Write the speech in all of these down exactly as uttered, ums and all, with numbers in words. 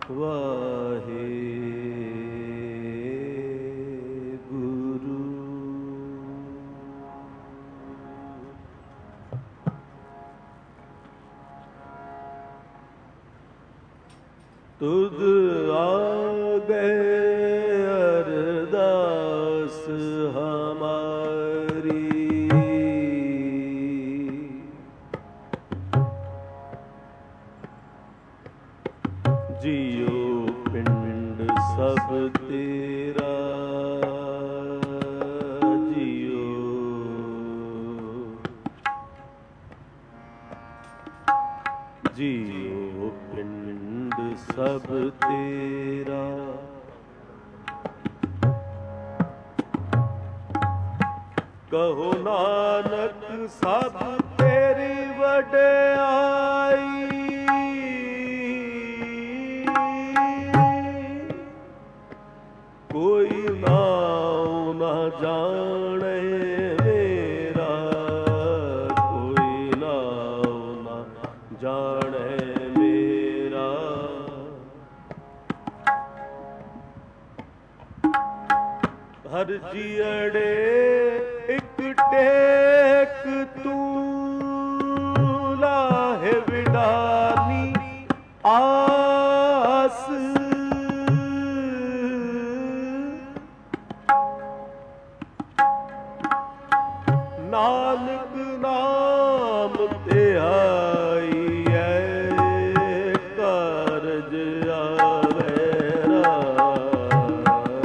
वाहे गुरु। तुद आगे अरदास हमारी, जियो पिंड सब तेरा, जियो जियो पिंड सब तेरा। कहो नानक सब तेरी वड्याई, कोई नाम न जाने मेरा, कोई नाम न जाने मेरा। हर जियड़े एक टेक तू, लाहे विडानी आस। नानक नाम ते आई है, कारज आवे रास।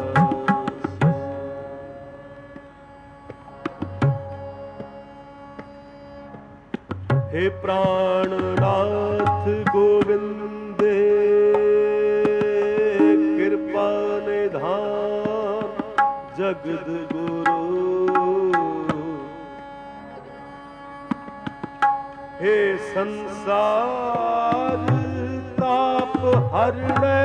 हे प्राणनाथ गोविंदे, कृपा निधान जगद गुरु। हे संसार ताप हरणे,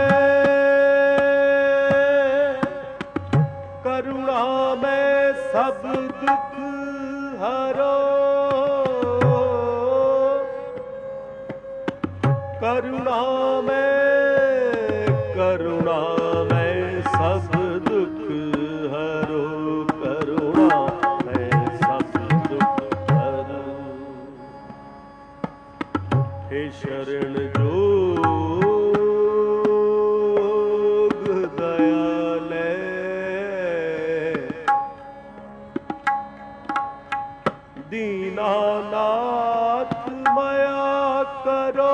करुणा में सब दुख हरो। करुणा में करुणा में सब दुख हरो, करुणा में सब दुख हरो। हे शरण जोग दयाले, दीनानाथ माया करो।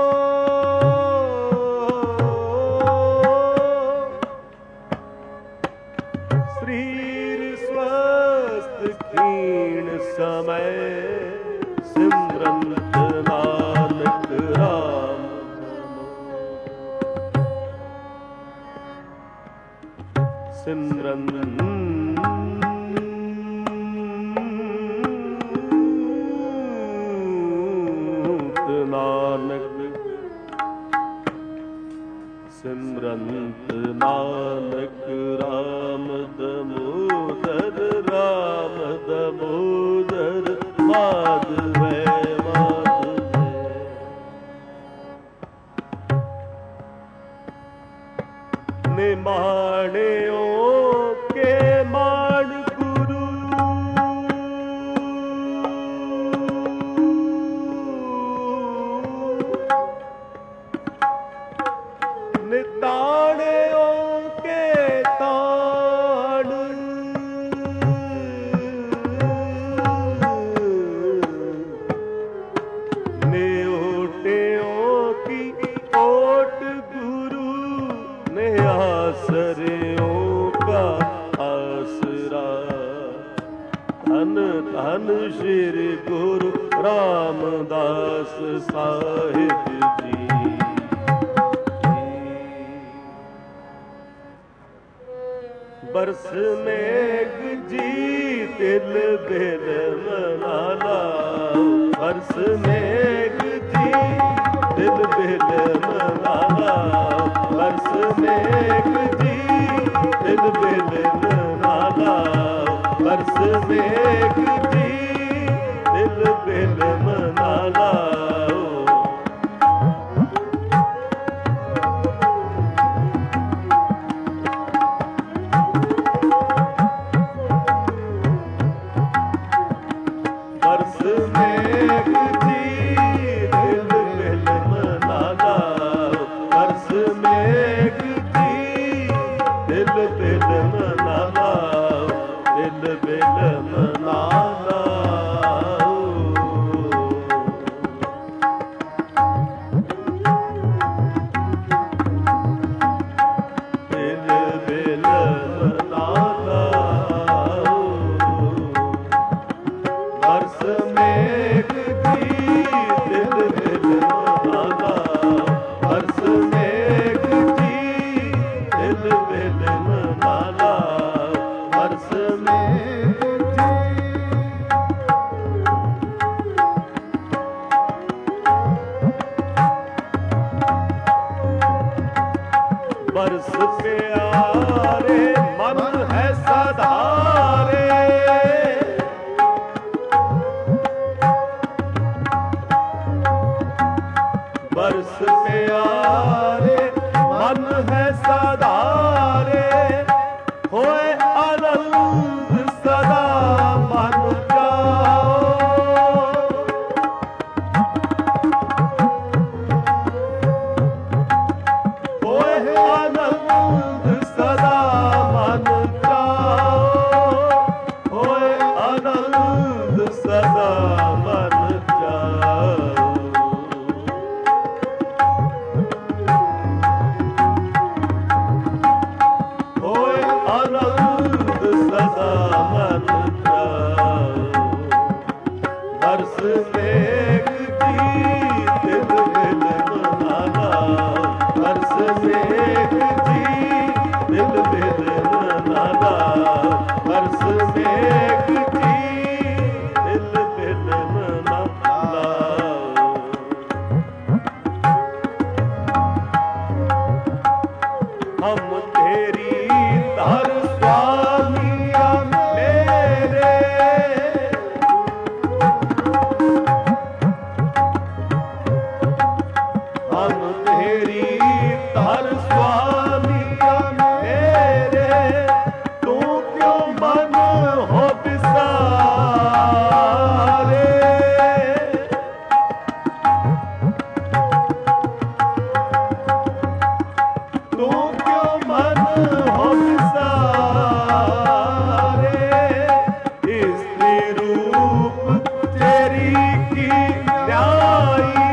शरीर स्वस्थ क्षीण समय, सिमरंत नानक राम। सिमरंत नानक, सिमरंत नानक राम दमोदर, राम दमोदर माधवे माधवे। निमाणियों के मान गुरु, निताणियों के ताण। नेओटियों की ओट गुरु, ने आसरियों का आसरा। धन धन श्री गुरु रामदास साहिब जी। बरस मेघ जी तिल बिल मना लाओ, बरस मेघ जी तिल बिल मना लाओ। बरस मेघ जी तिल बिल मना लाओ, बरस मेघ जी तिल बिल मना लाओ। बरस प्यारे मन है साधारे, बरस प्यारे मन है साधारे, होए आनंद सदा मन जाओ, होए आनंद सदा मन जाओ, होए आनंद सदा मन जाओ। होए आनंद सदा मन जाओ, बरस मेघ जी दिल दिल मनाना, बरस मेघ जी दिल दिल मनाना, बरस मेघ जी दिल दिल मनाना। हम तेरी धर स्वामिया मेरे, हम तेरी धर स्वामिया मेरे, तू क्यों मन हो बिसारे, तू क्यों मन हो बिसारे, स्त्री रूप तेरी की न्यायी,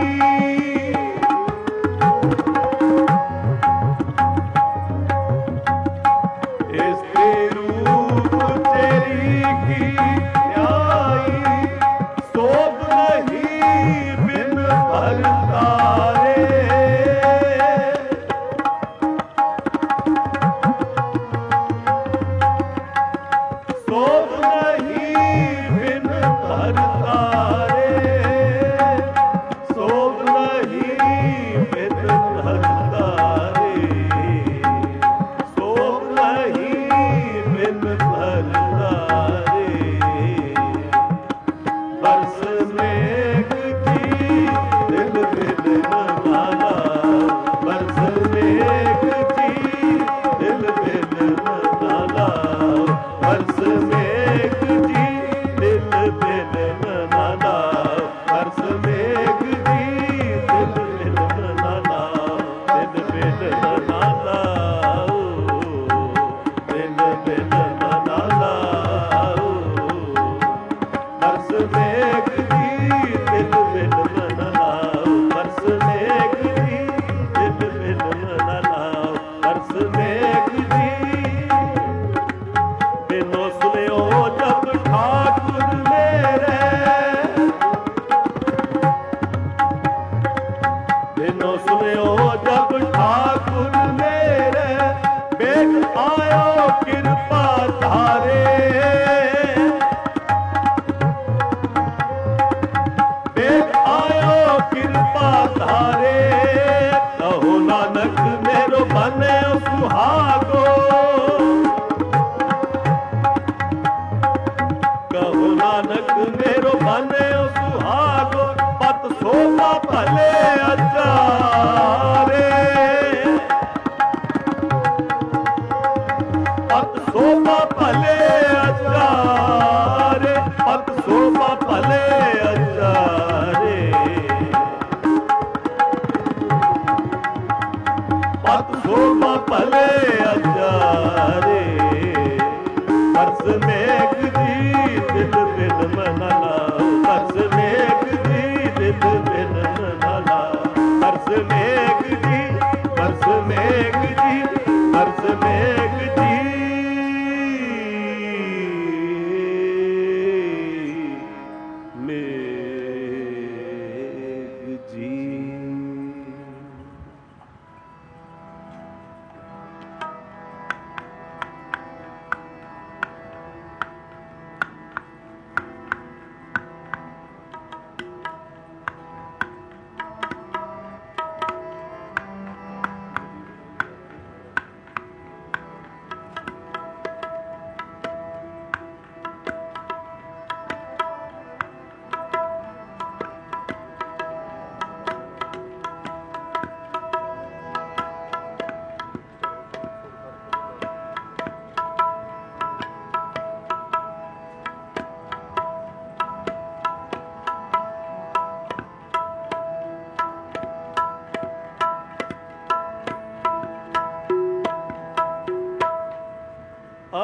स्त्री रूप तेरी की न्यायी, शोभ नहीं बिन भरतारे, शोभ नहीं बिन भरतारे, शोभ नहीं बिन भरतारे, शोभ नहीं बिन भरतारे। बरस मेघ जी दिल दिल मनाना, बरस मेघ जी दिल दिल मनाना, बरस मेघ जी दिल दिल मनाना, बरस मेघ जी दिल दिल मनाना, दिल दिल मनाना, दिल दिल मनाना, बरस मेघ जी दिल दिल मनाना, बरस मेघ जी दिल दिल मनाना, बरस मेघ जी। बिनो सुनियो जब ठाकुर मेरे, बिनो सुनियो जब ठाकुर मेरे, बेग आयो कृपा धारे, बेग आयो कृपा धारे, कहो नानक मेरो बने सुहागो, कहो नानक मेरो बने सुहागो, पत शोभा भले अचारे, पत शोभा भले अचारे, पत शोभा भले अचारे, पत शोभा भले अचारे। बरस मेघ जी दिल दिल मनाना, बरस मेघ जी दिल दिल मनाना, बरस मेघ जी, बरस मेघ जी, बरस मेघ जी, मेघ जी।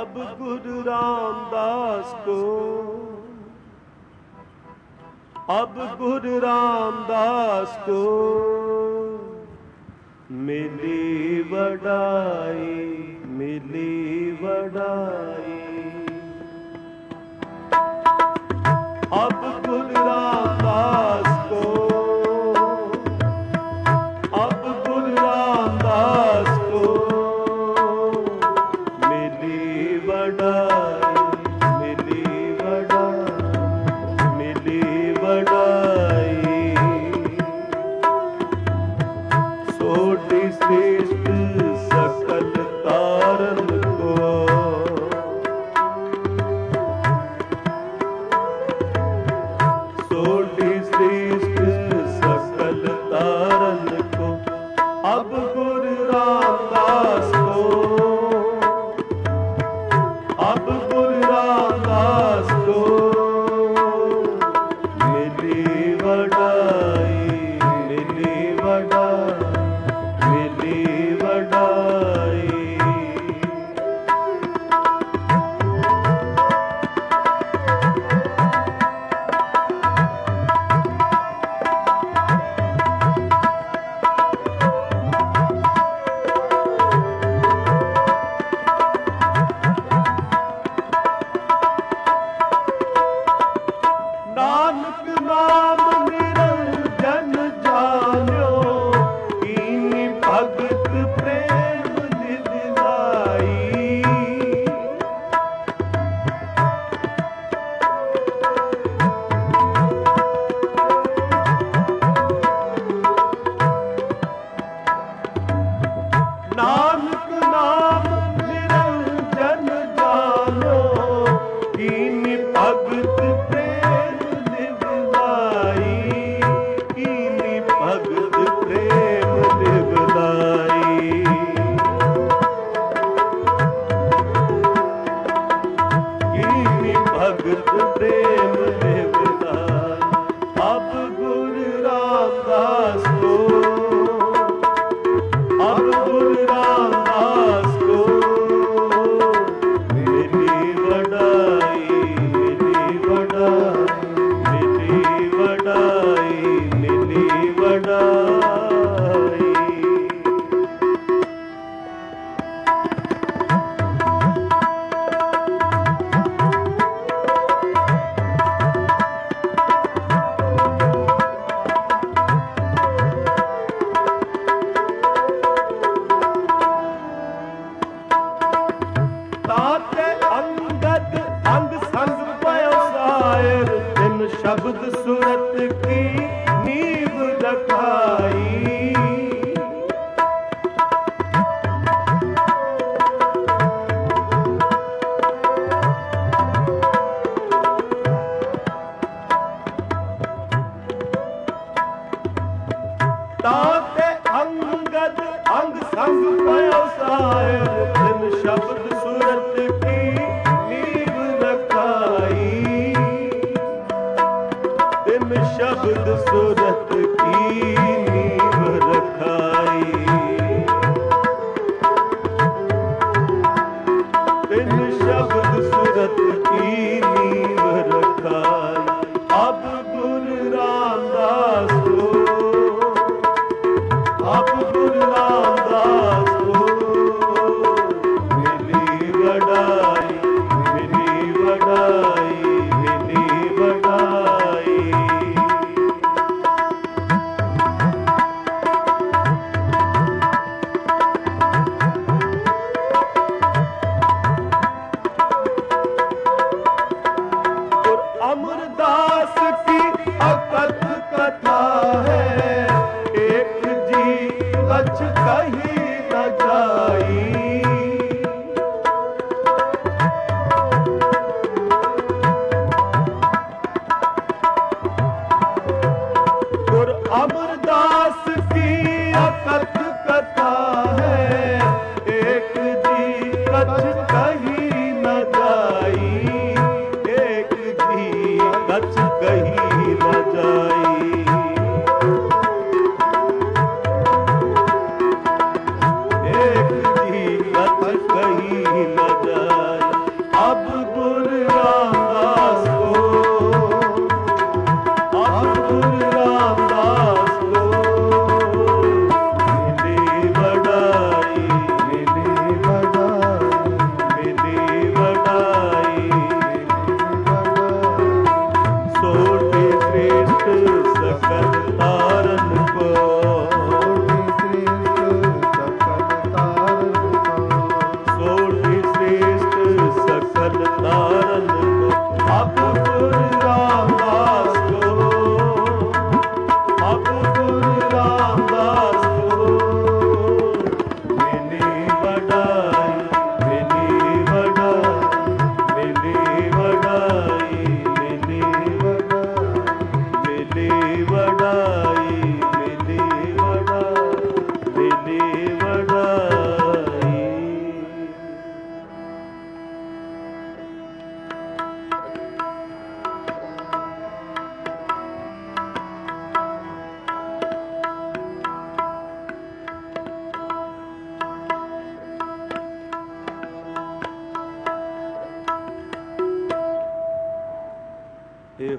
अब गुरु रामदास को, अब गुरु रामदास को मिली वडाई, मिली वडाई। अब गुरु रामदास को, अब गुरु रामदास को मिली वडाई, मिली वडाई, मिली वडाई। सोटी श्रेष्ठ सकल तारन को, सोटी श्रेष्ठ सकल तारन को अब गुरु रामदास को, अब गुरु रामदास को मिली वडाई, मिली वडाई, मिली वडाई। नानक नाम निरंजन जान्यो, कीनी भगत प्रेम निधि लाई। नानक नाम निरंजन जान्यो, कीनी भगत प्रेम निधि लाई, कीनी भगत प्रेम निधि लाई। कीनी भगत प्रेम निधि लाई। अब गुरु रामदास को, अब गुरु रामदास को मिली वडाई, मिली वडाई, मिली वडाई, मिली वडाई। ताते अंगद अंग संग पयो सायर, तिन शब्द सूरत की नींव रखाई। ताते अंगद अंग संग पयो सायर, तिन शब्द सूरत की नींव रखाई। तिन शब्द सूरत की नींव रखाई। तिन शब्द सूरत की नींव रखाई। अब गुरु रामदास को, अब गुरु रामदास को मिली वडाई।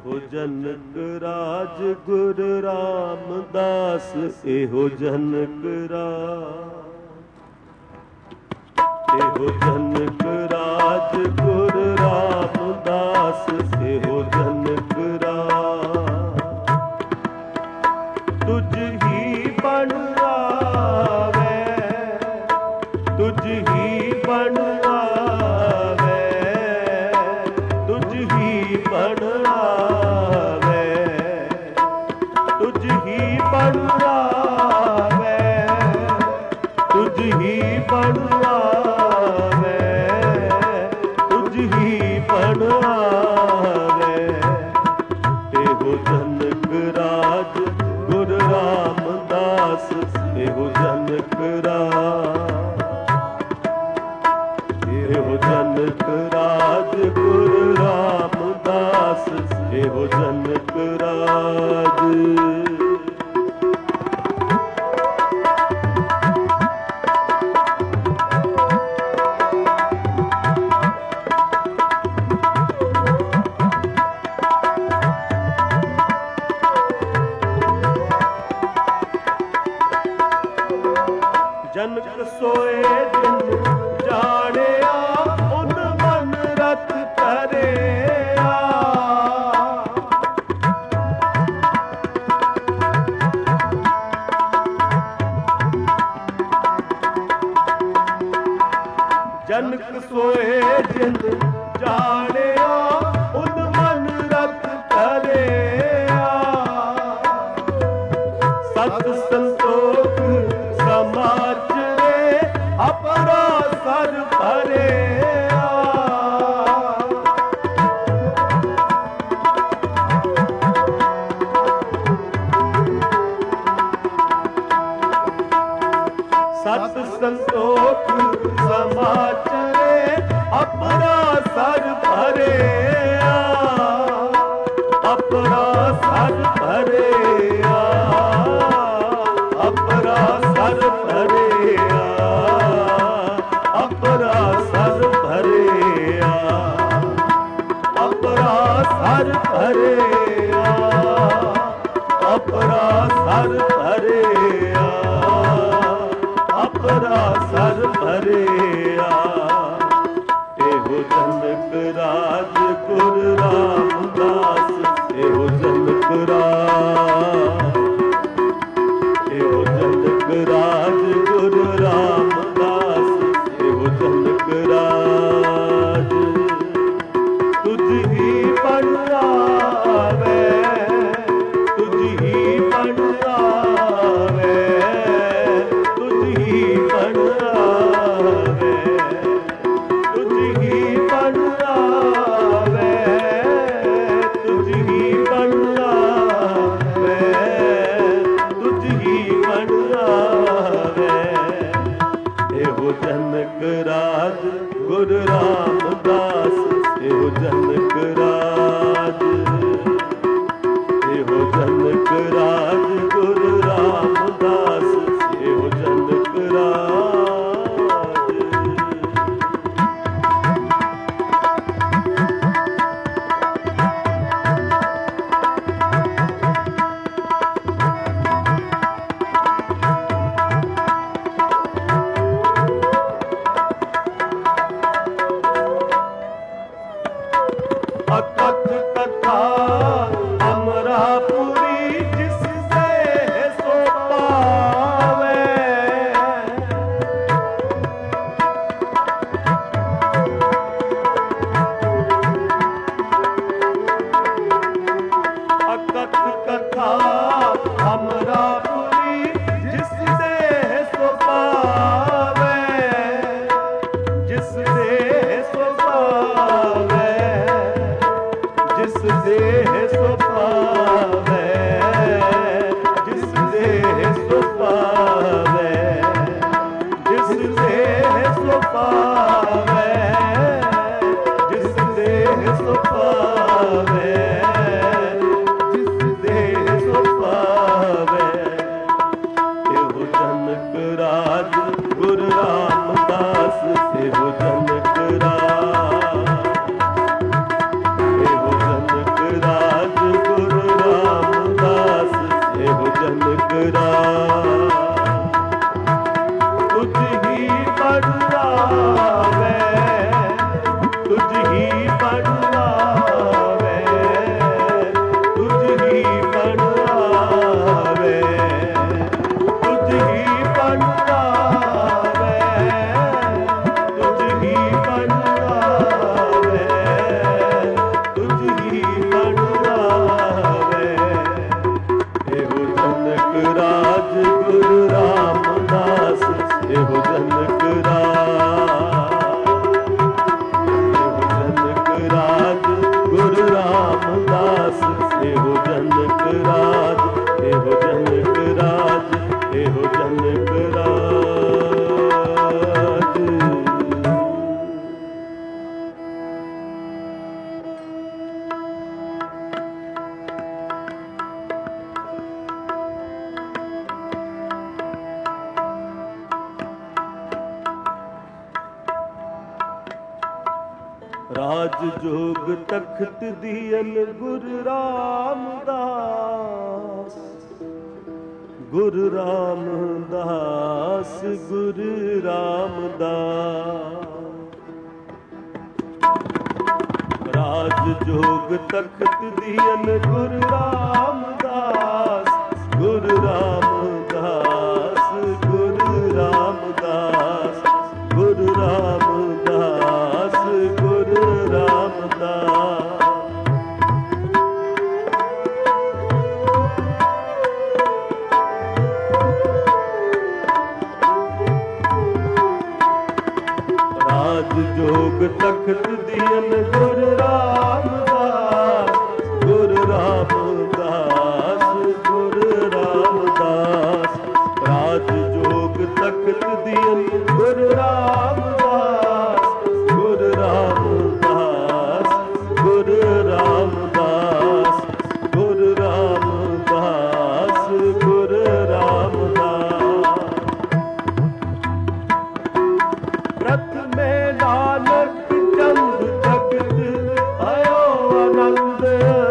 एहो जनक राज गुर रामदास, एहो जनक राज, एहो जनक राज गुर रामदास, एहो जनक राज। तुझ ही बन आवे, तुझ ही बन आवे, तुझ ही बन आवे, तुझ ही बन आवे, तुझ ही बन आवे, तुझ ही बन आवे। एहो जनक राज गुर रामदास, एहो जनक राज, एहो जनक राज गुर रामदास, एहो जनक राज। जनक सोए जिन जानिया, उन मन रत करिया। जनक सोए जिन जानिया, उन मन रत करिया। सत संतोख समाज रे अपना सर भरिया। सत संतोख समाज रे अपना सर भरिया, अपना सर भरिया, अपना सर भरिया, अपना सर भरिया, अपना सर भरिया, अपना सर भरिया, अपना सर भरिया। एहो जनक राज गुर रामदास, एहो जनक राज, एहो जनक राज गुर रामदास, एहो जनक राज। तुझ ही बन आवे, तुझ ही बन आवे, तुझ ही बन आवे, तुझ ही बन आवे, तुझ ही बन आवे, तुझ ही बन आवे। एहो जनक राज गुर रामदास, एहो जनक राज, एहो जनक राज गुर रामदास, एहो जनक राज। अकथ कथा अमरापुरी जिस राज जोग तख्त दियन गुरु रामदास, गुरु रामदास, गुरु रामदास। राज जोग तख्त दियन गुरु रामदास, गुरु रामदास, गुरु रामदास, गुरु रामदास, गुरु रामदास। राज जोग तख्त दियन गुरु रामदास, गुरु रामदास, गुरु रामदास। राज जोग तख्त दियन गुरु रामदास, गुरु रामदास, गुरु रामदास, गुरु रामदास, गुरु रामदास। प्रथमे नानक चंद जगत भयो आनंद,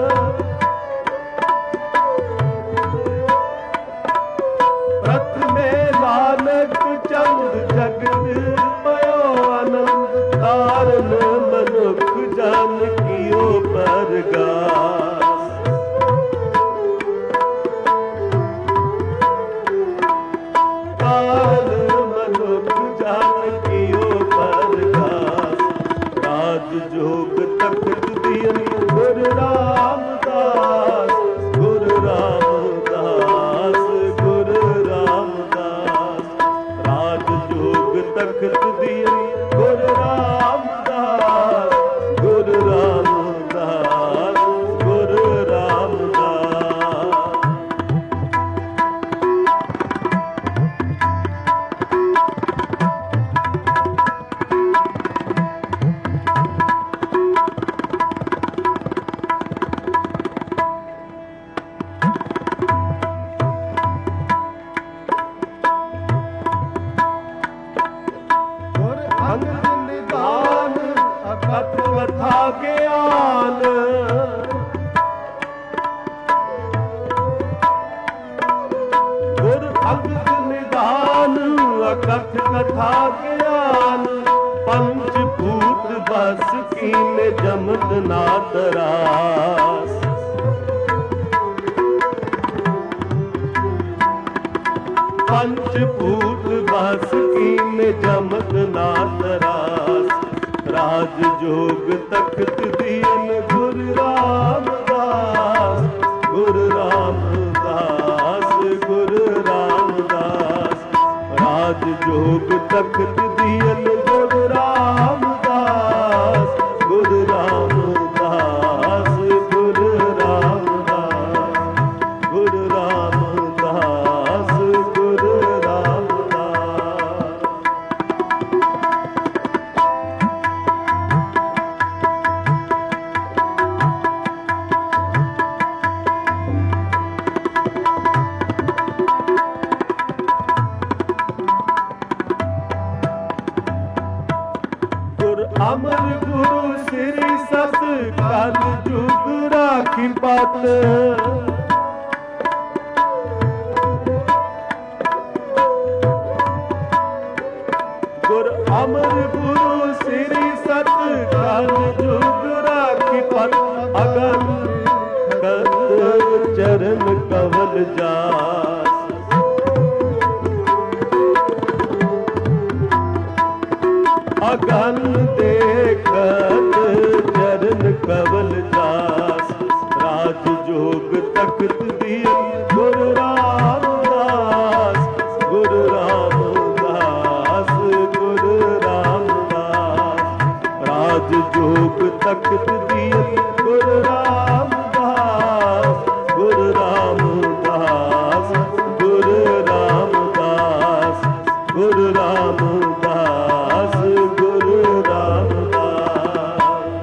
प्रथमे नानक चंद जगत भयो आनंद। तारन मनुख जन कियो परगास, तारन मनुख जन कियो परगास। राज जोग तख्त दियन गुरु रामदास, गुरु रामदास, गुरु रामदास। राज जोग तख्त दियन गुरु रामदास, गुरु रामदास, गुरु रामदास। गुर अंगद निदान अकथ कथा ज्ञान, गुर अंगद निदान अकथ कथा ज्ञान। पंचभूत बस कीन जमत ना तरास, पंचभूत बस कीन जमत ना तरास। राज जोग तख्त दियन गुरु रामदास, गुरु रामदास, गुरु रामदास। राज जोग तख्त दियन गुरु रामदास, गुरु रामदास, गुरु रामदास, गुरु रामदास, गुरु रामदास। गुर अमर गुरु श्री सत कल जुग राखी पत। गुर अमर गुरु श्री सत कल जुग राखी पत। अगन कत चरण कवल जास, अगन देखत चरण कवल जास। राज जोग तख्त दियन गुरु रामदास, गुरु रामदास, गुरु रामदास। राज जोग तख्त दियन गुरु रामदास, गुरु रामदास, गुरु रामदास, गुरु रामदास, गुरु रामदास।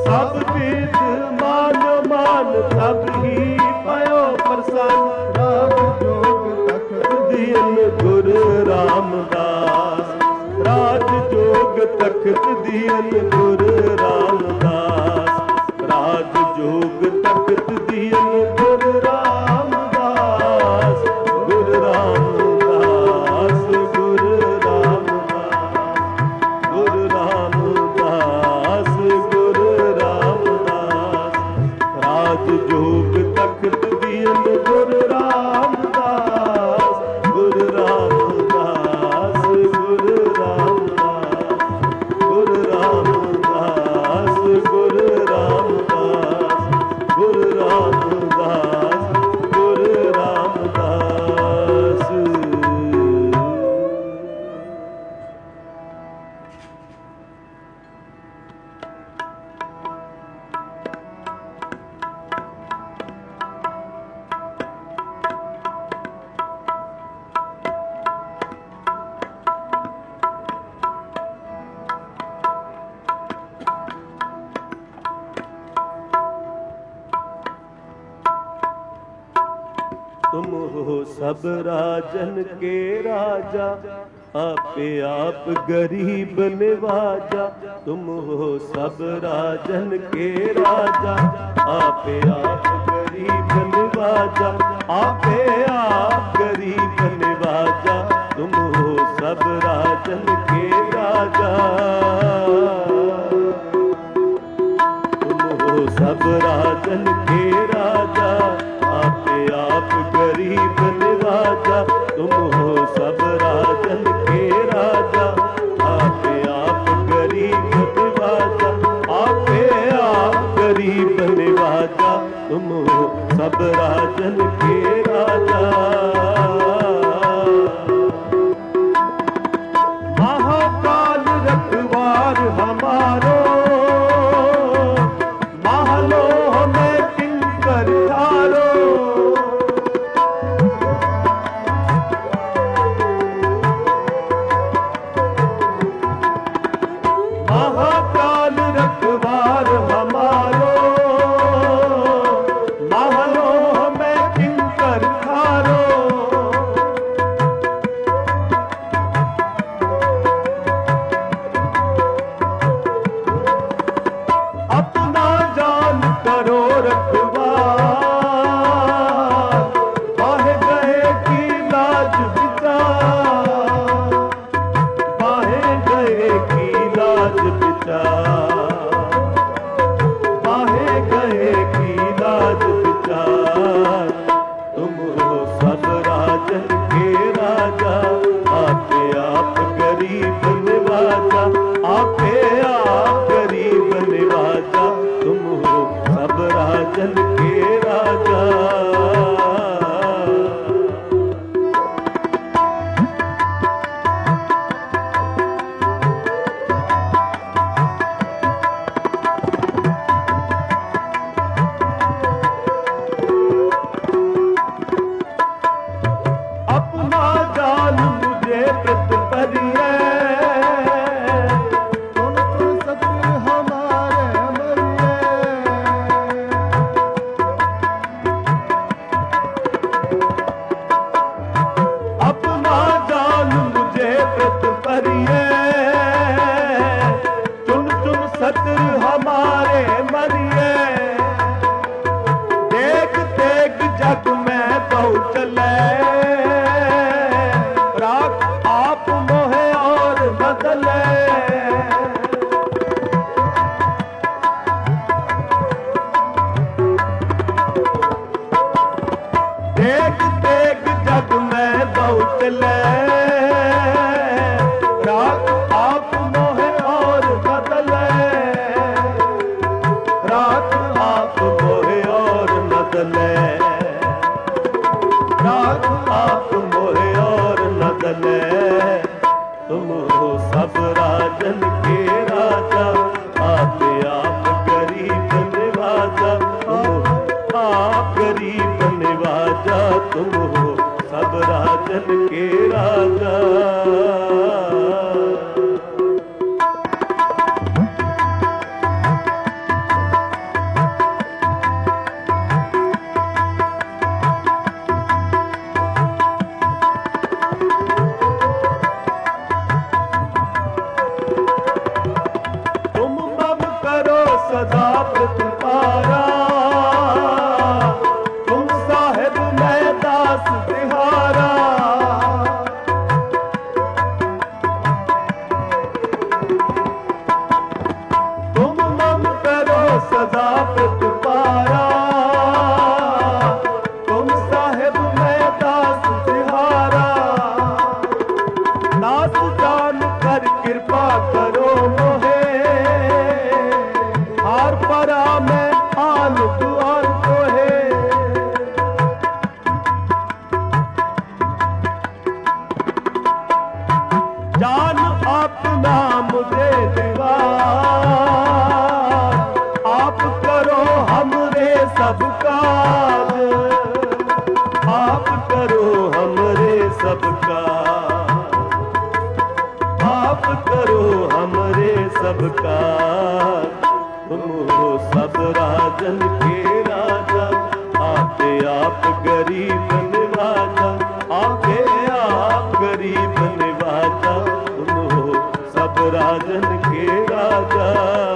सब विध मान मान सब ही पयो प्रसन्न। राज जोग तखत दियन गुरु रामदास, राज जोग तखत दियन गुरु रामदास, राज जोग तखत दियन गुरु रामदास, गुरु रामदास, गुरु रामदास, गुरु रामदास, गुरु रामदास, राज जोग तखत दियन गुरु रामदास, गुरु रामदास, गुरु रामदास, गुरु रामदास, गुरु रामदास, गुरु रामदास, गुरु रामदास। तुम हो सब राजन के राजा, आपे आप गरीब निवाजा। तुम हो सब राजन के राजा, आपे आप गरीब निवाजा, आपे आप गरीब निवाजा। तुम हो सब राजन के राजा, तुम हो सब राजन के राजा, आपे आप गरीब निवाजा। तुम हो सब राजन के राजा, आपे आप गरीब निवाजा, आपे आप गरीब निवाजा। तुम हो सब राजन के राजा। महाकाल रखवार हमारो, महलों में किंकर थारो। महाकाल रखवार हमारो, महलों में किंकर थारो। अपना जान करो रखवार, बाहे गए की लाज बिचार, बाहे गए की लाज बिचार, बाहे गए की लाज बिचार। तुम हो सब राजन के राजा, आपे आप गरीब निवाजा, आपे आप गरीब निवाजा। तुम हो सब राजन के राजा। अपना जान मुझे कृत करिए, सुन सुन सत्य हमारे मरिए। अपना जान मुझे कृत करिए, चुन चुन सत्य हमारे मरिए। देख देख जग में बहु चले, राख आप मोहे और बदले। देख देख जग में बहु चले, राख आप मोहे और बदले। राख आप मोहे और बदले, राख आप मोहे और नदले। तुम हो सब राजन के राजा, आपे आप गरीब निवाजा। तुम हो आप गरीब निवाजा, तुम हो सब राजन के राजा। सदा प्रतिपारा, तुम साहिब मैं दास तिहारा। तुम मम करो सदा प्रतिपारा, तुम साहिब मैं दास तिहारा। दास जान कर कृपा करो मोहे, हार परा मैं आन दुआर तोहे। जान अपना मुझे दीवार, आप करो हमरे सब काज, आप करो हमरे सब काज, आप करो हमरे सब काज। तुम हो सब राजन के राजा, आपे आप गरीब निवाजा, आपे आप गरीब निवाजा। तुम हो सब राजन के राजा।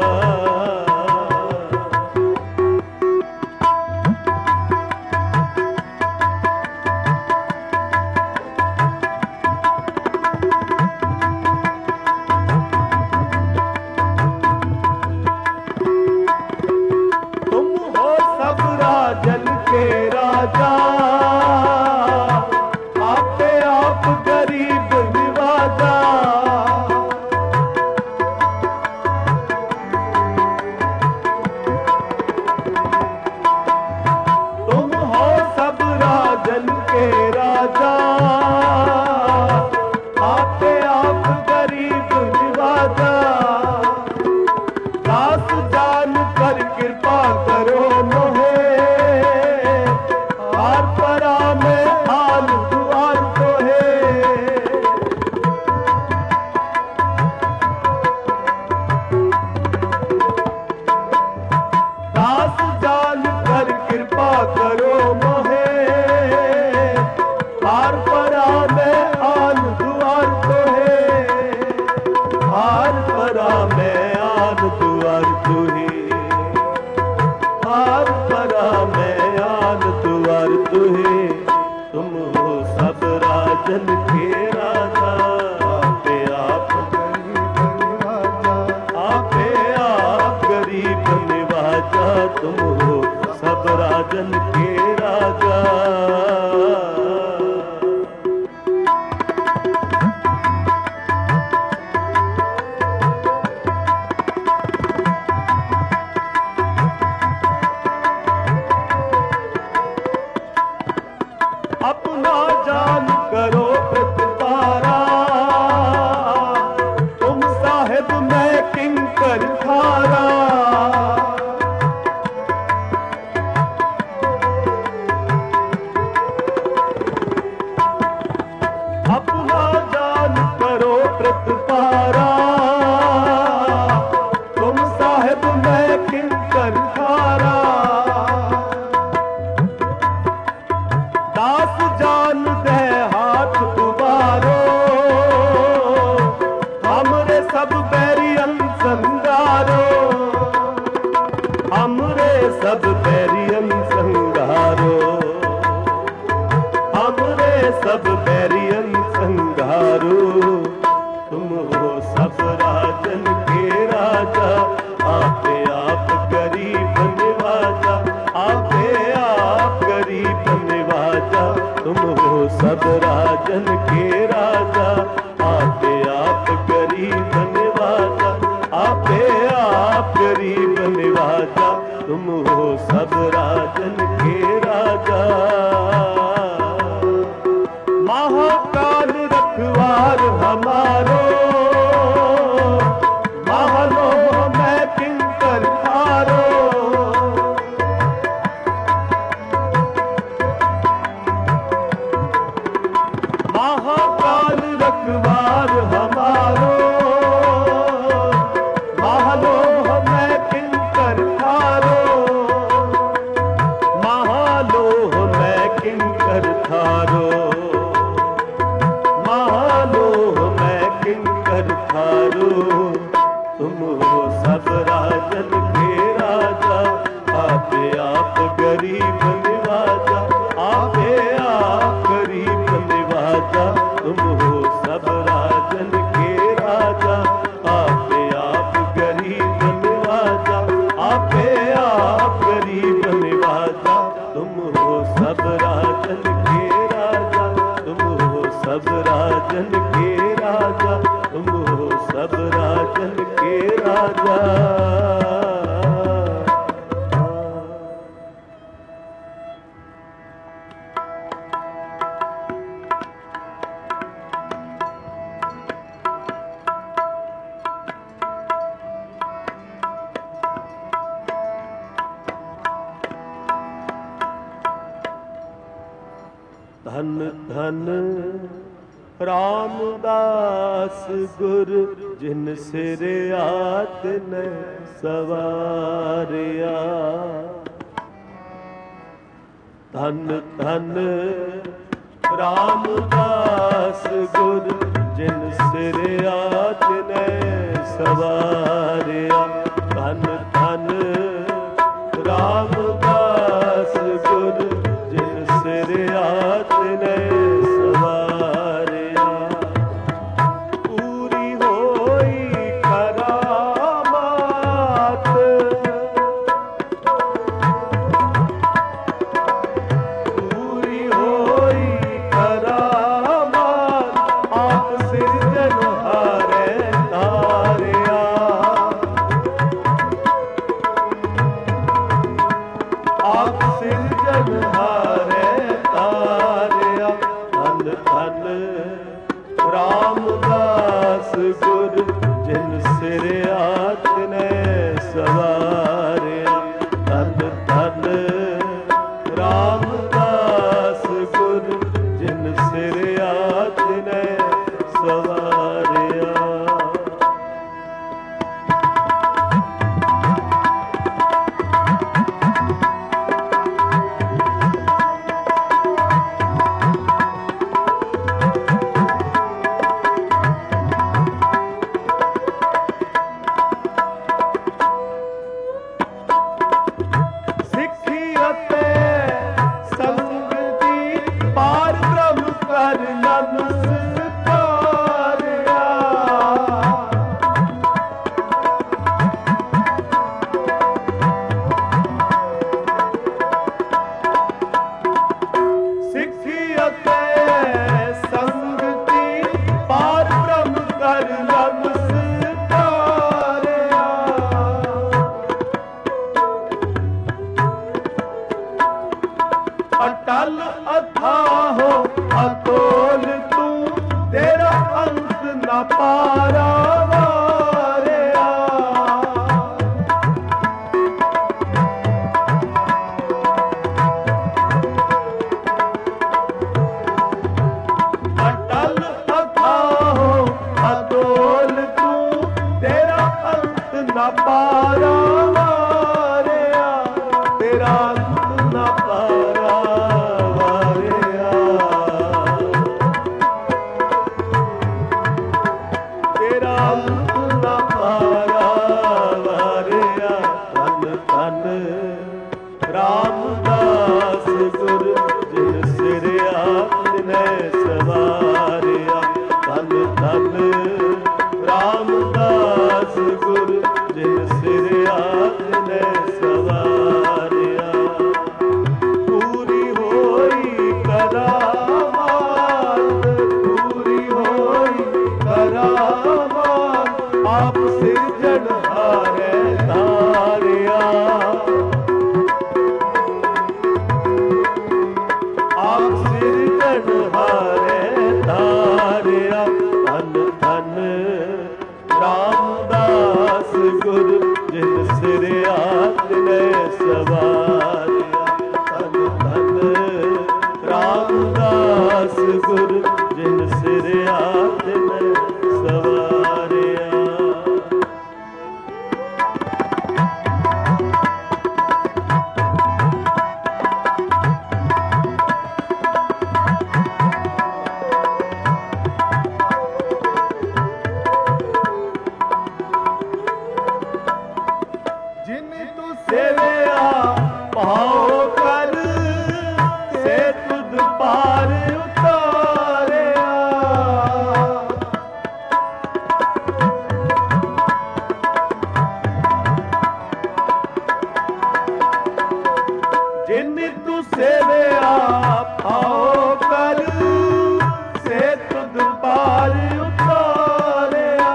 राजन के राजा, आपे आप गरीब निवाजा। तुम हो सब राजन के राजा, आपे आप गरीब निवाजा। दास जान कर कृपा करो मोहे, हार परा मैं हाल दुआर तोहे। दास जान कर कृपा करो मोहे, हार परा मैं हाल दुआर तोहे। हार परा मैं आन दुआर तोहे, हार परा मैं आन दुआर तुहे। तुम हो सब राजन के राजा, आपे आप गरीब निवाजा, आपे आप गरीब निवाजा। तुम हो सब राजन के राजा। अपना जान करो प्रतिपारा, तुम साहिब मैं किंकर खारा। अपना जान करो प्रतिपारा, तुम साहिब मैं किंकर खारा। दास जान दे हाथ उबारो, हमरे सब बैरियन संगारो, हमरे सब बैरियन संगारो, हमरे सब बैरियन संगारो। तुम हो सब राजन के राजा, आपे आप गरीब निवाजा, आपे आप गरीब निवाजा। तुम हो सब राजन के राजा, आपे आप गरीब निवाजा, आपे आप गरीब निवाजा। तुम हो सब राजन के राजा। महाकाल रखवार हमारो, महलो मैं किंकर खारो। महाकाल रखवार हमारो, महलो मैं किंकर खारो। महलो मैं किंकर गरीब निवाजा, आपे आप गरीब निवाजा, तुम हो सब राजन के राजा, आपे आप गरीब निवाजा, आपे आप गरीब निवाजा, तुम हो सब राजन के राजा, तुम हो सब राजन के राजा, तुम हो सब राजन के राजा। धन धन रामदास गुर, जिन सिर आतन सवारिया। धन धन रामदास गुर, जिन सिर आतन सवारिया। धन धन रामदास गुर, जिन सिर आतन सवारिया। पूरी होई करामात, पूरी होई करामात, आप सिरजनहारे तारिया। आप सिरजनहारे तारिया। धन धन रामदास गुर, जिन सिर आतन सवारिया। धन धन रामदास गुर, जिन सिर आतन सवारिया। अटल अथाहो अतोल तू, तेरा अंत न पारावारिया। अटल अथाहो अतोल तू, तेरा अंत न पारावारिया। तेरा अंत न पारा रामदास गुर, जिन सिर आतन सवारिया। धन धन रामदास गुर, जिन सिर आतन सवारिया। पूरी होई करामात, पूरी होई करामात, आप सिरजनहारे तारिया। आप सिरजनहारे तारिया। धन धन रामदास गुर, जिन सिर आतन सवारिया। धन धन रामदास गुर, जिन सिर आतन सवारिया। जिन तू सेवया भाव कर सेवया आओ कर से तुद पार उतारिया।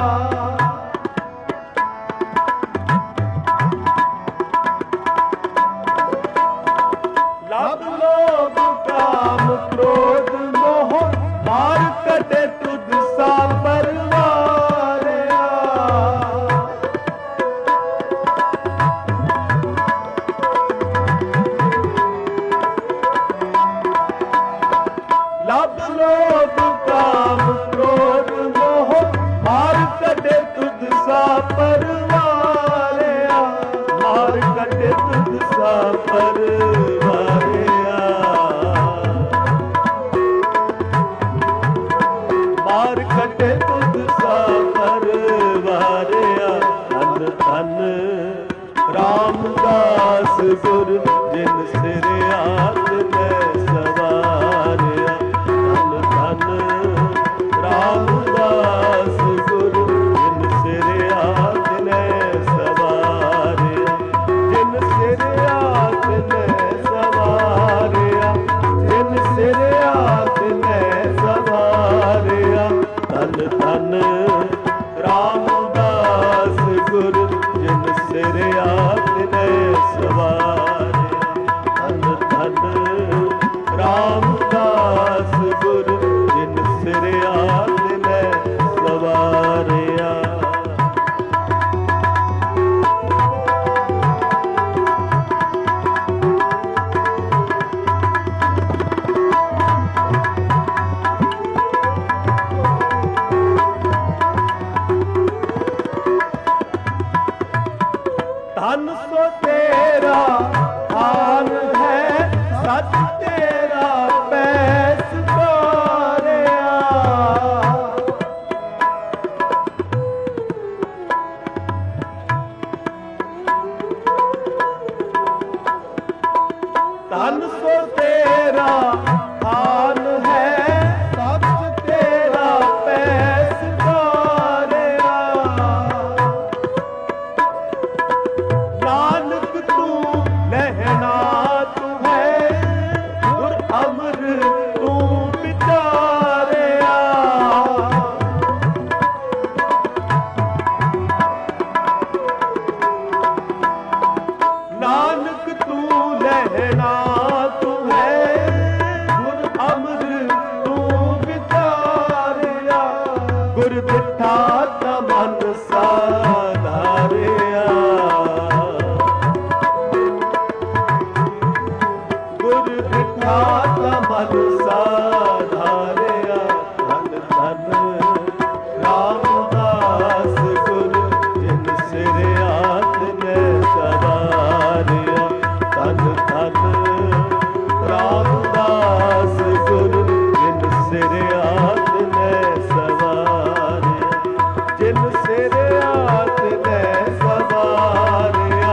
लब लोभ काम क्रोध मोह मार कटे तुद सा परवारिया। लब लोभ काम क्रोध मोह मार कटे तुद सा परवारिया। मार कटे तुद सा परवारिया। मार कटे तुद सा परवारिया। धन धन रामदास गुर जिन सिर आत ने सवारिया। धन धन रामदास गुर जिन सिर आत ने सवारिया। जिन सिर आत ने सवारिया। जिन सिर आत ने सवारिया। धन धन रामदास गुर जिन सिर आत ने सवारिया। धन धन रामदास गुर जिन सिर आत ने सवारिया। धन सो तेरा हाल है सच तेरा पैस पारिया। धन सो तेरा हाल है सच तेरा पैस पारिया। नानक तू लहना तू है गुर अमर तू बिचारिया। नानक तू लहना तू है गुर अमर तू बिचारिया। गुर बिठा तमन साधारिया। गुर बिठा तमन साधारिया। धन धन रामदास गुर जिन सिर आत ने सवारिया। धन धन रामदास गुर जिन सिर आत ने सवारिया। जिन सिर आत ने सवारिया।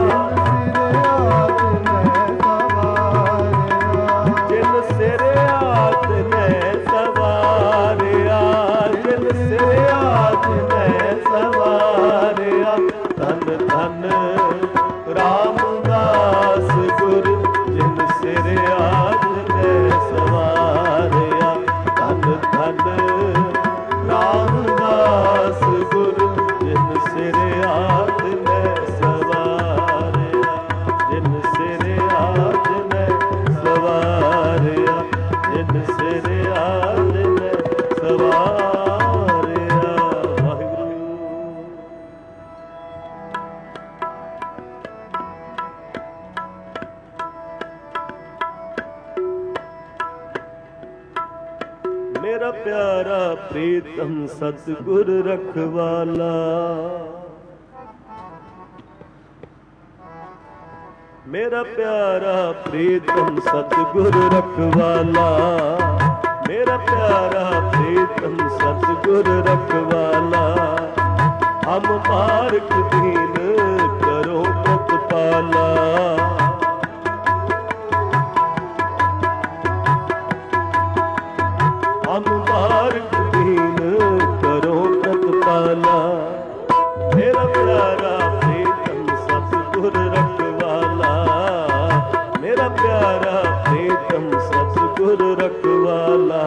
जिन सिर आत ने सवारिया। जिन सिर आत ने सवारिया। धन धन रामदास गुर जिन सिर आत ने सवारिया। धन धन रामदास गुर जिन सिर आत ने सवारिया। जिन सिर आत ने सवारिया। जिन सिर आत ने सवारिया। वाहिगुरू। मेरा प्यारा प्रीतम सतगुर रखवाला। मेरा प्यारा प्रीतम सतगुर रखवाला। मेरा प्यारा प्रीतम सतगुर रखवाला। हम पारक दीन करो प्रतिपाला। हम पारक दीन करो प्रतिपाला। मेरा प्यारा प्रीतम सतगुर रखवाला। मेरा मेरा प्यारा प्रीतम सतगुर रखवाला।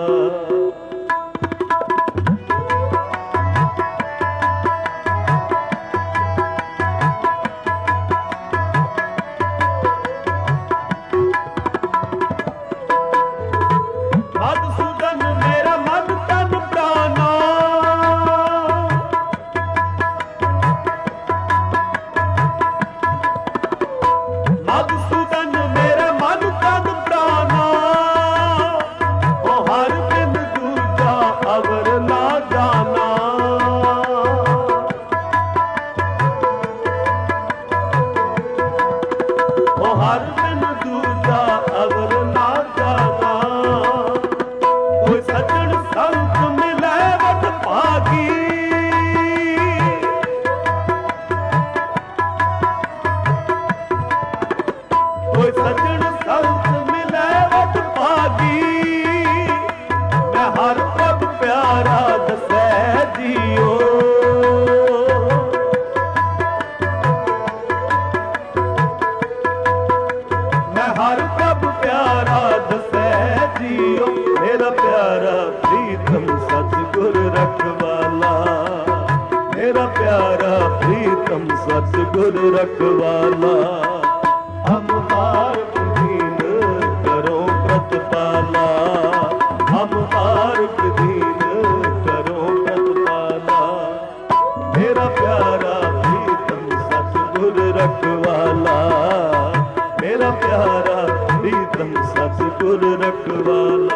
सतगुर रखवाला हम मार्ग दीन करो प्रतिपाला, हम मार्ग दीन करो प्रतिपाला। मेरा प्यारा प्रीतम सतगुर रखवाला, मेरा प्यारा प्रीतम सतगुर रखवाला।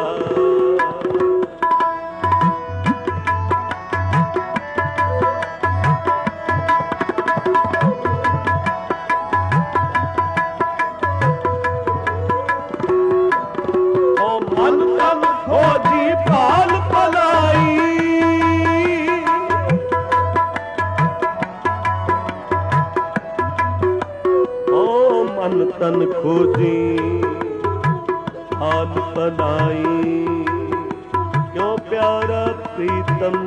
तन खोजी हाल बनाई, क्यों प्यारा प्रीतम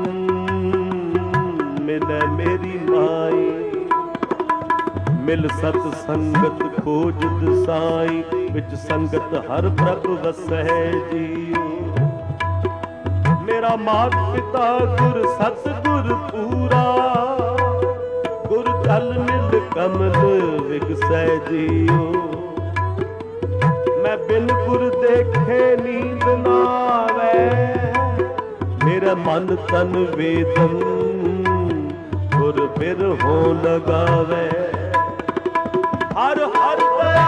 मिले मेरी माई। मिल सत संगत खोज दसाई, विच संगत हर प्रभ वसै जियो। मेरा मात पिता गुर सतगुर पूरा, गुर जल मिल कमल विगसै जियो। मैं बिन गुर देखे नींद ना आवे, मेरा मन तन वेदन गुर बिर हो लगावे। हर हर दया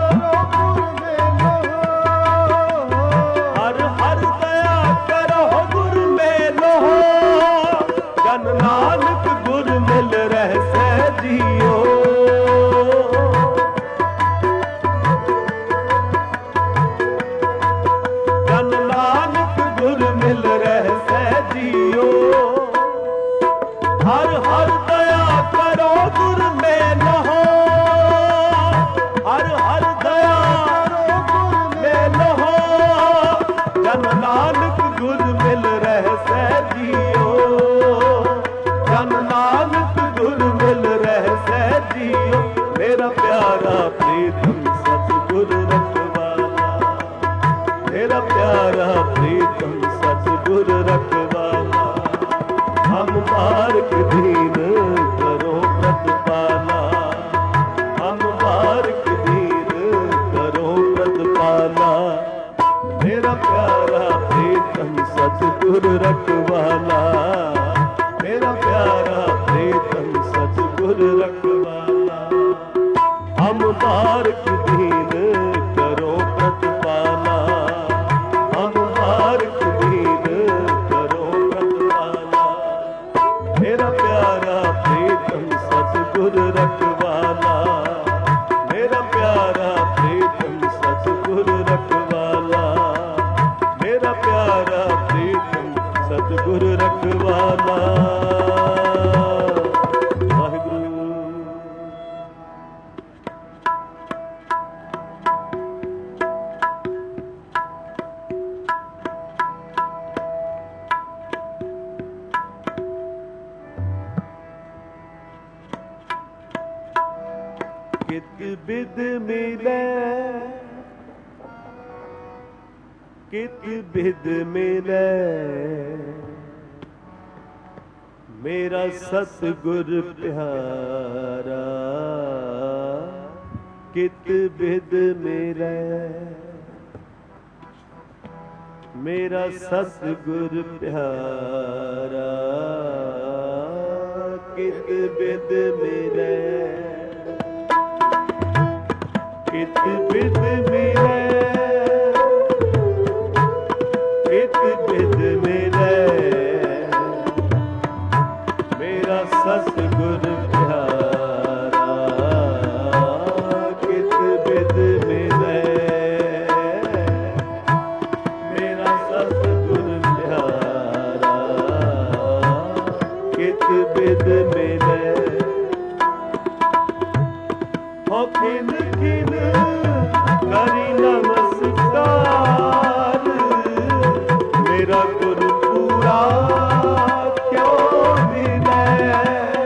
हर हर दया करो गुर मेलो, जन नानक गुर मिल रहसै जियो। जन नानक गुर मिल रहसै जियो। हर हर दया करो गुर मेलो, हर हर दया करो गुर मेलो, जन नानक गुर मिल रहसै जियो। जन नानक गुर मिल रहसै जियो। मेरा प्यारा प्रीतम सतगुर रखवाला, मेरा प्यारा प्रीतम सतगुर रखवाला। हम मार्ग दीन करो प्रतिपाला, हम मार्ग दीन करो प्रतिपाला। मेरा प्यारा प्रीतम सतगुर रखवाला, मेरा प्यारा प्रीतम सतगुर रखवाला। हम मार्ग दीन करो प्रतिपाला, हम मार्ग दीन करो प्रतिपाला। मेरा प्यारा प्रीतम सतगुर रखवाला, मेरा प्यारा प्रीतम सतगुर रखवाला, मेरा प्यारा प्रीतम सतगुर रखवाला। वाहिगुरू। कित बिद मिलै कित बिद मिलै मेरा सतगुर प्यारा कित बिद मिलै मेरा सतगुर प्यारा कित बिद मिलै कित बिद मिलै कित बिद मिलै मेरा सतगुर प्यारा कित बिद मिलै मेरा सतगुर प्यारा कित बिद मिलै हो खिन खिन करी नमस्कार मेरा गुरु पूरा क्यों मिलै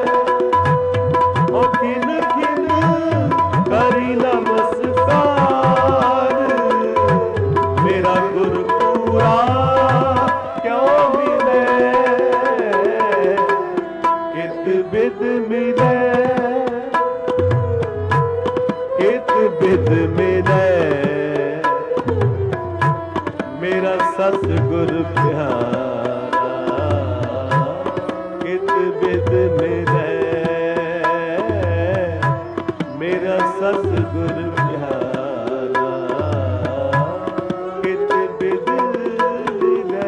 हो खिन खिन करी नमस्कार मेरा गुरु पूरा क्यों मिलै कित बिद मिलै कित बिद मिलै मेरा सतगुर प्यारा कित बिद मिलै मेरा सतगुर प्यारा कित बिद मिलै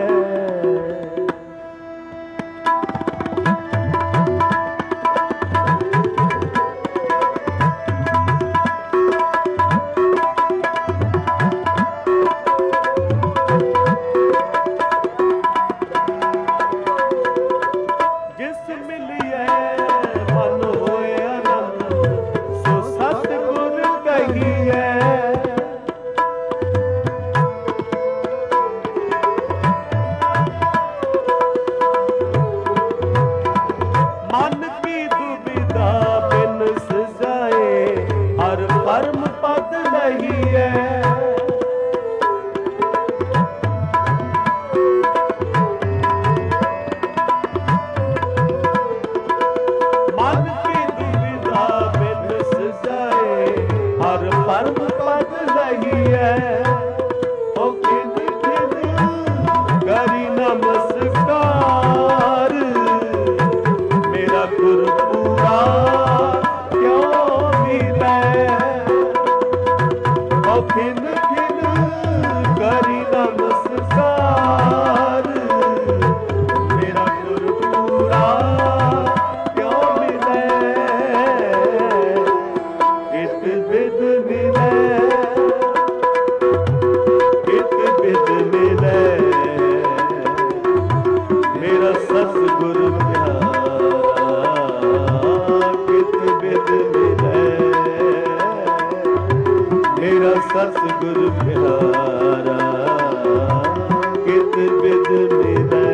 सतगुर प्यारा कित बिद मिलै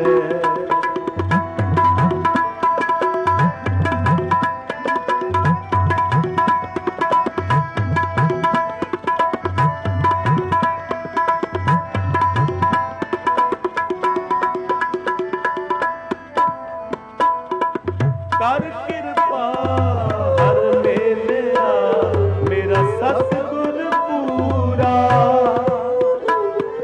कर कृपा हर मेलिया मेरा सतगुर पूरा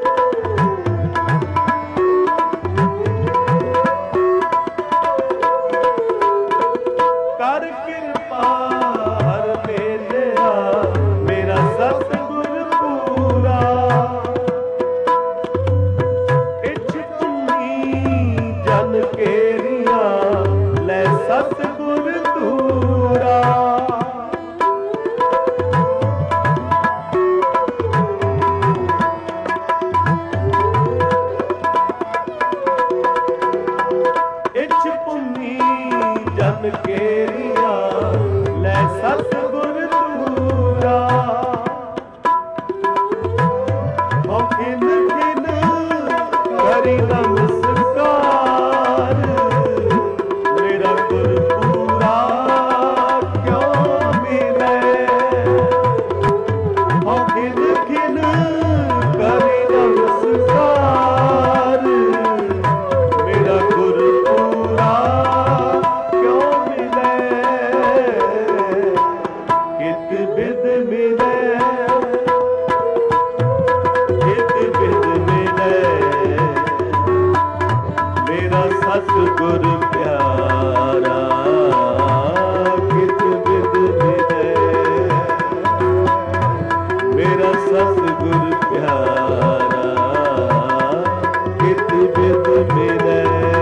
बिद मिले, कित बिद मिले, मेरा सतगुर प्यारा, कित बिद मिले, मेरा सतगुर प्यारा, कित बिद मिले।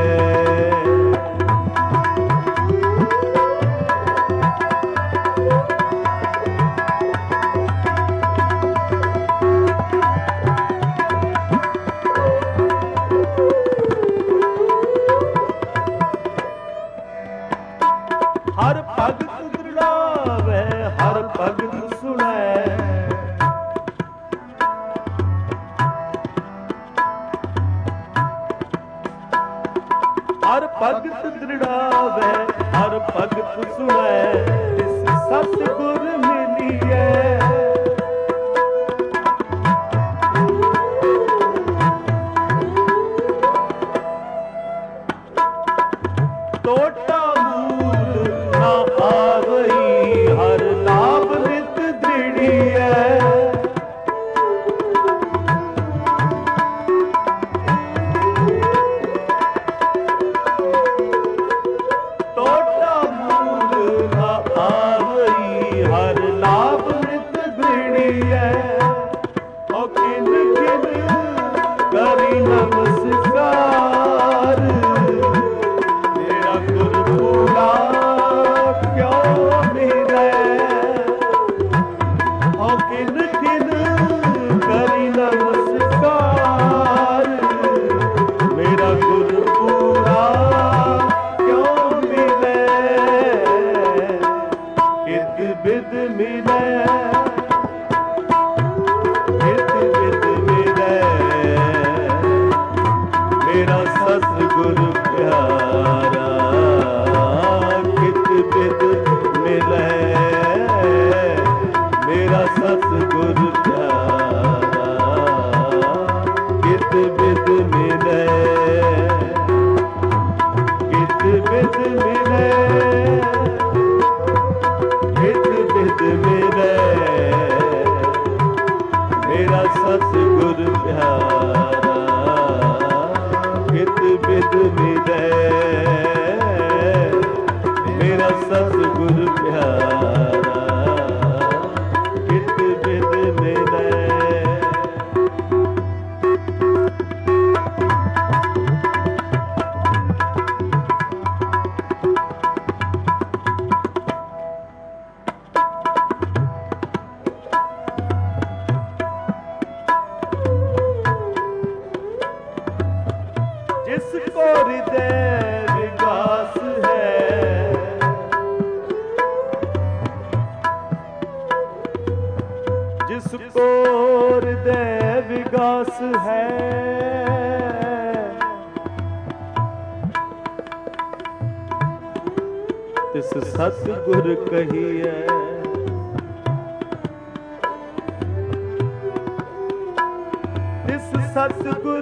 हर भगत दृढ़ावे, हर भगत सुनै, हर भगत दृढ़ावे, हर भगत सुनै, इस सतगुर मिलिए। टोटा मूल ना आवई, हर लाभ नित दृढ़िए। टोटा मूल ना आवई, हर लाभ नित दृढ़िए। ओ किन किन करी नमस्कार, क्यों मिले। ओ किन किन करी नमस्कार, मेरा गुरु पूरा क्यों मिले। कित बिद मिले, कित बिद मिले, मेरा सतगुर प्यारा, बिद मिले, मेरा सतगुर प्यारा, कित बिद मिले, कित बिद मिले, कित बिद मिले, मेरा सतगुर प्यारा, कित बिद मिले, मेरा सतगुर प्यारा, कित बिद मिले। जिसको हृदय विकास है, जिसको हृदय विकास है, तिस सतगुर कहिए। तिस सतगुर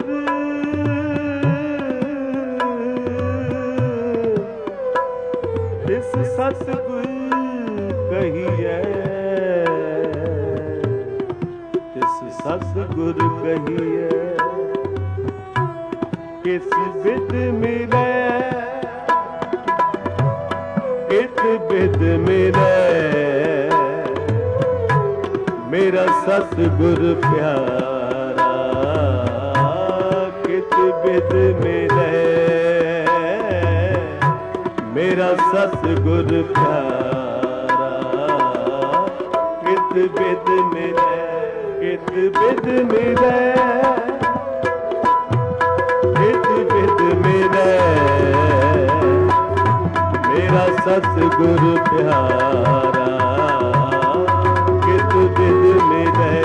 तिस सतगुर कहिए, तिस सतगुर कहिए। किस बिद मिले, कित बिद मिले, मेरा सतगुर प्यारा, कित बिद मिले, मेरा सतगुर प्यारा, कित बिद मिले, कित बिद मिले, कित बिद मिले, मेरा सतगुर प्यारा, कित बिद मिले,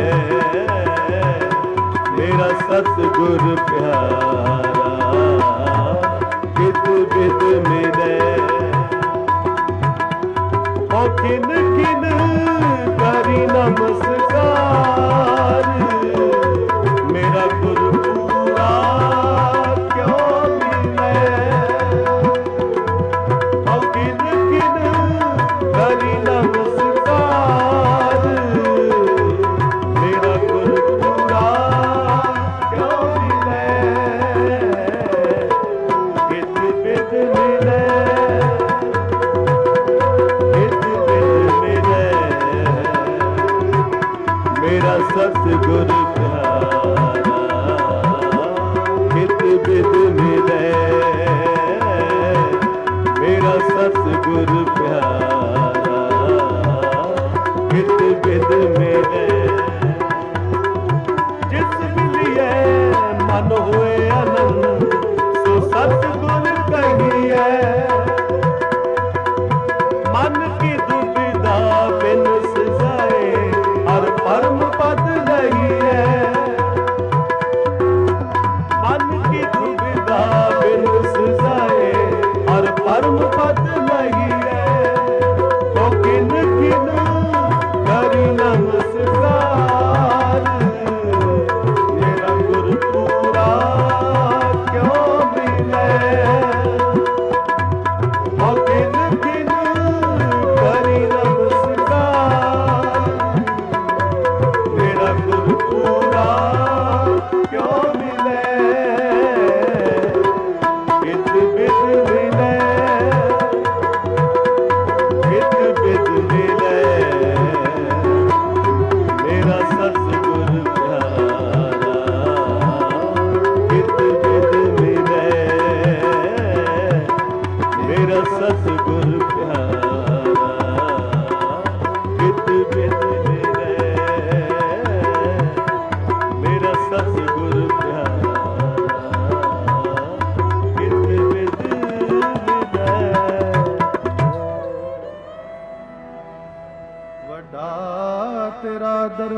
मेरा सतगुर प्यारा, कित बिद मिले। ओ किन किन करी नमस्कार, मेरा गुरु पूरा क्यों मिले। ओ किन किन करी नमस्कार, सतगुर प्यारा कित बिद मिले मेरा सतगुर प्यारा कित बिद मिले जिस मिलिए मन होए आनंद सो सतगुर कहिए मन की दुविधा बिन सजाए हर परम पद लहिए मन की दुविधा बिन सजाए हर परम पद लहिए तो किन किन करी नमस्कार मेरा गुर पूरा क्यों मिले तो किन किन करी नमस्कार मेरा गुर पूरा क्यों मिले कित बिद मिले कित बिद मिले मेरा सतगुर प्यारा कित बिद मिले मेरा सतगुर प्यारा कित बिद मिले मेरा सतगुर प्यारा कित बिद मिले। ਵੱਡਾ ਤੇਰਾ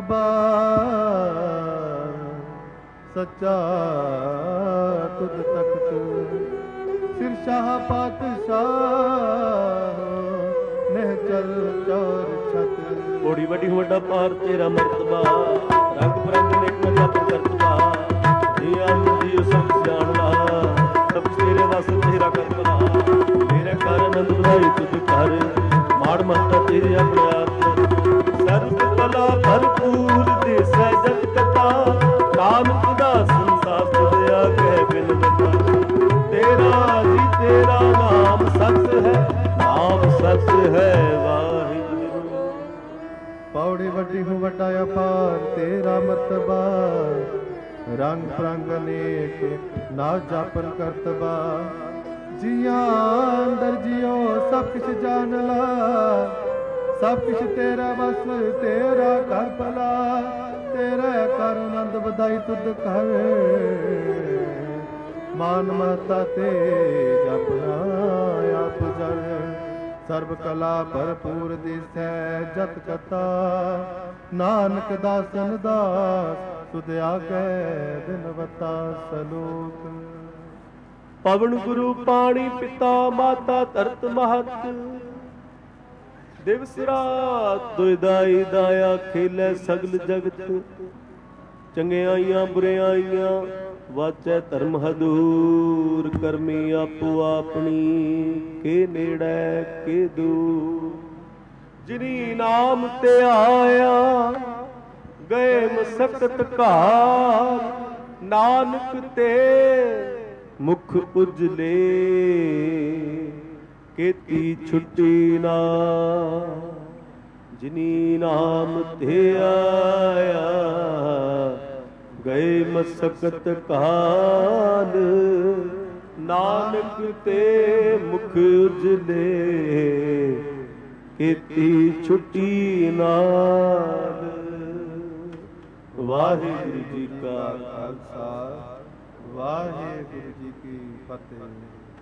ਦਰਬਾਰ ਸੱਚਾ ਤੁਧ ਤਖਤ ਸਿਰ ਸ਼ਾਹ ਪਾਤਸ਼ਾਹ ਨਿਹਚਲ ਚੌਰ ਛਤ ਬੋੜੀ ਵੱਡੀ ਵੱਡਾ ਪਾਰ ਤੇਰਾ ਮਰਤਬਾ ਰੰਗ ਬਰੰਗ ਨੇਕ ਜਪ ਕਰਤਬਾ ਜੀ ਆਨ ਜੀ ਸਭ ਜਾਣਦਾ ਸਭ ਤੇਰੇ ਵਸ ਤੇਰਾ ਕਰਤਬਾ ਮੇਰੇ ਘਰ ਆਨੰਦ ਵਧਾਈ ਤੁਧ ਘਰ ਮਾੜ ਮਹਤਾ ਤੇਰੇ ਆਪਣੇ ਆਪ ਸਰਬ ਕਲਾ ਭਰਪੂਰ ਦੇ ਸਹਿਜਤ ਕਥਾ ਨਾਨਕ ਦਾ ਸੰਸਾਰ ਤੁਧ ਆਗੇ ਬਿਨ ਬਤਾ ਤੇਰਾ ਜੀ ਤੇਰਾ ਨਾਮ ਸਤ ਹੈ ਨਾਮ ਸਤ ਹੈ ਵਾਹਿਗੁਰੂ। ਪੌੜੀ ਵੱਡੀ ਹੂੰ ਵੱਡਾ ਅਪਾਰ ਤੇਰਾ ਮਰਤਬਾ ਰੰਗ ਪ੍ਰੰਗ ਅਨੇਕ ਨਾ ਜਾਪਨ ਕਰਤਬਾ ਜੀਆਂ ਅੰਦਰ ਜਿਉ ਸਭ ਕੁਛ ਜਾਣ ਲਾ ਸਭ ਕੁਛ ਤੇਰਾ ਵਸ ਤੇਰਾ ਘਰ ਭਲਾ ਤੇਰਾ ਕਰ ਆਨੰਦ ਵਧਾਈ ਤੁਧ ਘਰ ਮਾਨ ਮਹਤਾ ਤੇ ਜਪਨਾ ਆਪ ਜਰ ਸਰਬ ਕਲਾ ਭਰਪੂਰ ਦਿਸੈ ਜਤ ਕਥਾ ਨਾਨਕ ਦਾਸਨ ਦਾਸ ਤੁਧ ਆਗੇ ਬਿਨਵਤਾ ਸਲੋਕ ਪਵਨ ਗੁਰੂ ਪਾਣੀ ਪਿਤਾ ਮਾਤਾ ਧਰਤ ਮਹਤ ਦਿਵਸ ਰਾਤ ਦੁਇਦਾਈ ਦਾਇਆ ਖੇਲੇ ਸਗਲ ਜਗਤ ਚੰਗਿਆਈਆਂ ਬੁਰਿਆਈਆਂ ਵਾਚੈ ਧਰਮ ਹਦੂਰ ਕਰਮੀ ਆਪੋ ਆਪਣੀ ਕੇ ਨੇੜੇ ਕੇ ਦੂਰ ਜਿਨੀ ਨਾਮ ਤੇ ਆਇਆ ਗਏ ਮਸਕਤ ਘਾਰ ਨਾਨਕ ਤੇ ਮੁਖ ਉਜਲੇ ਕੀਤੀ ਛੁੱਟੀ ਨਾ ਜਿਨੀ ਨਾਮ ਤੇ ਆਇਆ ਗਏ ਮਸਕਤ ਕਾਲ ਨਾਨਕ ਤੇ ਮੁਖ ਉਜਲੇ ਕੀਤੀ ਛੁੱਟੀ ਨਾਲ। ਵਾਹਿਗੁਰੂ ਜੀ ਕਾ ਖਾਲਸਾ ਵਾਹਿਗੁਰੂ ਜੀ ਕੀ ਫਤਿਹ।